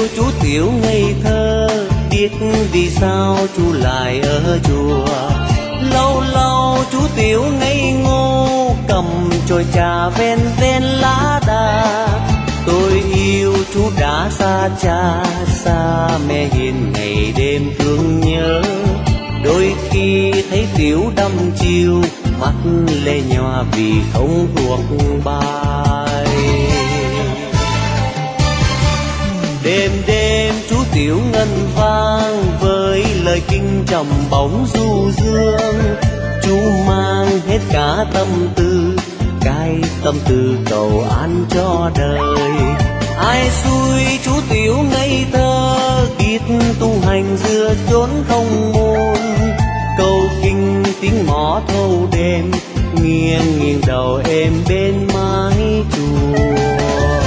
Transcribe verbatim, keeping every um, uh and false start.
chú Tiểu ngây thơ, biết vì sao chú lại ở chùa. Lâu lâu chú Tiểu ngây ngô, cầm chổi trà ven ven lá đà. Tôi yêu chú đã xa cha, xa mẹ hiền ngày đêm thương nhớ. Đôi khi thấy Tiểu đăm chiêu, mắt lệ nhòa vì không thuộc bài. Đêm đêm chú Tiểu ngân vang với lời kinh trầm bóng du dương. Chú mang hết cả tâm tư, cái tâm tư cầu an cho đời. Ai xui chú Tiểu ngây thơ, biết tu hành giữa chốn không môn. Câu kinh tiếng mõ thâu đêm, nghiêng nghiêng đầu êm bên mái chùa.